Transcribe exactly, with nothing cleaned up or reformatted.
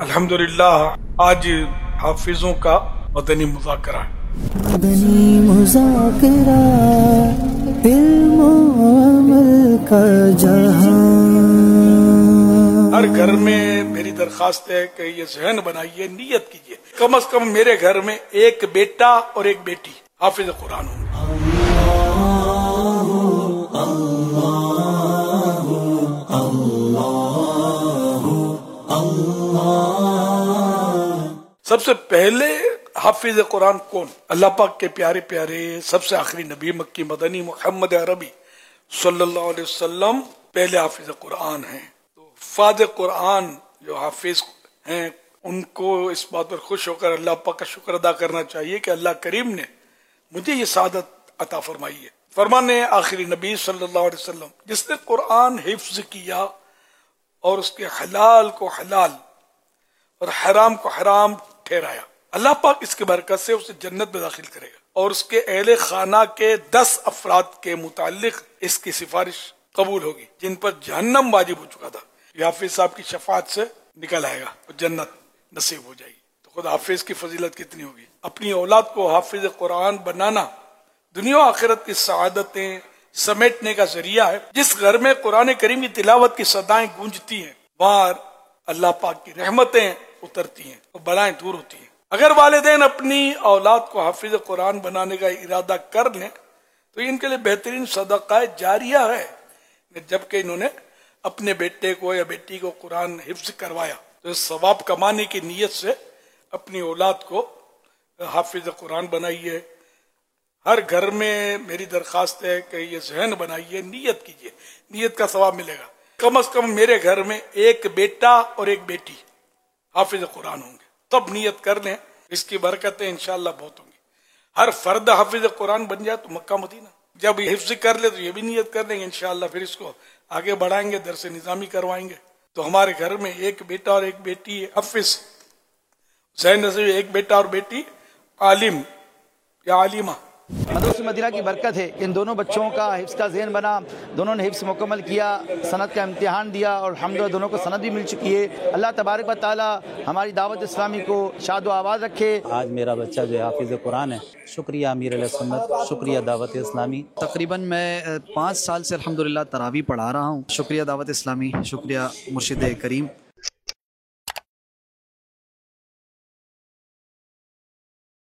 الحمدللہ آج حافظوں کا مدنی مذاکرہ ہے۔ مدنی مذاکرہ علم و عمل کا جہاں۔ ہر گھر میں میری درخواست ہے کہ یہ ذہن بنائیے، نیت کیجیے کم از کم میرے گھر میں ایک بیٹا اور ایک بیٹی حافظ قرآن ہوں گے۔ سب سے پہلے حافظ قرآن کون؟ اللہ پاک کے پیارے پیارے سب سے آخری نبی مکی مدنی محمد عربی صلی اللہ علیہ وسلم پہلے حافظ قرآن ہیں۔ تو حفاظ قرآن جو حافظ ہیں ان کو اس بات پر خوش ہو کر اللہ پاک کا شکر ادا کرنا چاہیے کہ اللہ کریم نے مجھے یہ سعادت عطا فرمائی ہے۔ فرمانے آخری نبی صلی اللہ علیہ وسلم جس نے قرآن حفظ کیا اور اس کے حلال کو حلال اور حرام کو حرام ٹھہرایا، اللہ پاک اس کی برکت سے اسے جنت میں داخل کرے گا، اور اس کے اہل خانہ کے دس افراد کے متعلق اس کی سفارش قبول ہوگی جن پر جہنم واجب ہو چکا تھا۔ یہ حافظ صاحب کی شفاعت سے نکل آئے گا اور جنت نصیب ہو جائے گی۔ تو خود حافظ کی فضیلت کتنی ہوگی۔ اپنی اولاد کو حافظ قرآن بنانا دنیا و آخرت کی سعادتیں سمیٹنے کا ذریعہ ہے۔ جس گھر میں قرآن کریم کی تلاوت کی صدائیں گونجتی ہیں وہاں اللہ پاک کی رحمتیں اترتی ہیں اور بلائیں دور ہوتی ہیں۔ اگر والدین اپنی اولاد کو حافظ قرآن بنانے کا ارادہ کر لیں تو ان کے لیے بہترین صدقہ جاریہ ہے۔ جبکہ انہوں نے اپنے بیٹے کو یا بیٹی کو قرآن حفظ کروایا تو اس ثواب کمانے کی نیت سے اپنی اولاد کو حافظ قرآن بنائیے۔ ہر گھر میں میری درخواست ہے کہ یہ ذہن بنائیے، نیت کیجیے، نیت کا ثواب ملے گا۔ کم از کم میرے گھر میں ایک بیٹا اور ایک بیٹی حافظ قرآن ہوں گے، تب نیت کر لیں، اس کی برکتیں انشاءاللہ بہت ہوں گی۔ ہر فرد حافظ قرآن بن جائے تو مکہ مدینہ، جب یہ حفظ کر لے تو یہ بھی نیت کر لیں گے انشاءاللہ، پھر اس کو آگے بڑھائیں گے، درس نظامی کروائیں گے۔ تو ہمارے گھر میں ایک بیٹا اور ایک بیٹی حافظ، ذہن نصیب ایک بیٹا اور بیٹی عالم یا عالمہ۔ مدرسہ مدینہ کی برکت ہے کہ ان دونوں بچوں کا حفظ کا ذہن بنا، دونوں نے حفظ مکمل کیا، سند کا امتحان دیا اور الحمدللہ دونوں کو سند بھی مل چکی ہے۔ اللہ تبارک و تعالی ہماری دعوت اسلامی کو شاد و آباد رکھے۔ آج میرا بچہ جو ہے حافظ قرآن ہے، شکریہ امیر علیہ سنت، شکریہ دعوت اسلامی۔ تقریباً میں پانچ سال سے الحمدللہ تراویح پڑھا رہا ہوں۔ شکریہ دعوت اسلامی، شکریہ مرشد کریم۔